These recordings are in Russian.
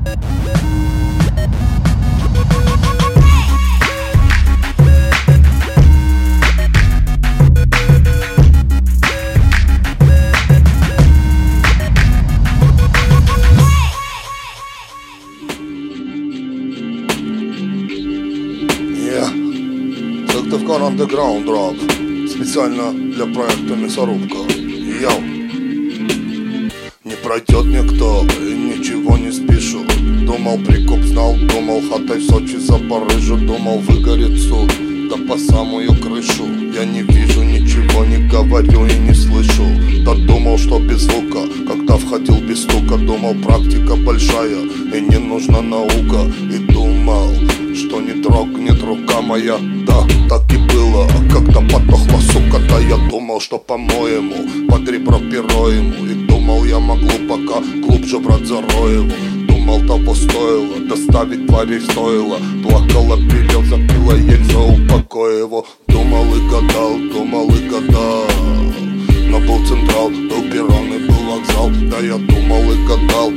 Сыктывкар Underground Rap. Специально для проекта Мясорубка. Йоу. Не пройдет никто, и ничего не спешу. Думал, прикуп знал, думал, хатой в Сочи за Парижу. Думал, выгорит суд, да по самую крышу. Я не вижу, ничего не говорю и не слышу. Да думал, что без звука, когда входил без стука. Думал, практика большая и не нужна наука. И думал, что не трогнет рука моя. Да, так и было, а когда потухла сука, да я думал, что по-моему под ребро перо ему. И думал, я могу пока глубже брать за Роеву. Думал, того стоило, доставить тварей стоило. Плакала, береза, пила ель за упокой его. Думал и гадал, но был Централ, был перрон и был вокзал. Да я думал и гадал,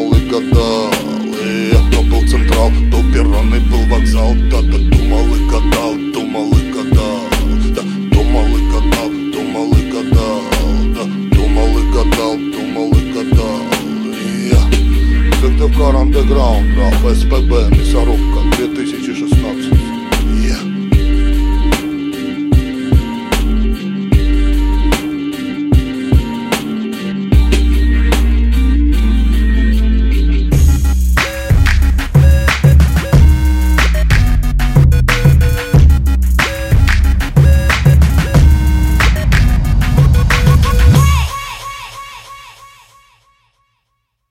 и это был Централ, был перрон и был вокзал. Да думал и гадал, да думал и гадал, да думал и гадал. Сыктывкар Underground Rap, СПБ, Мясорубка, 2000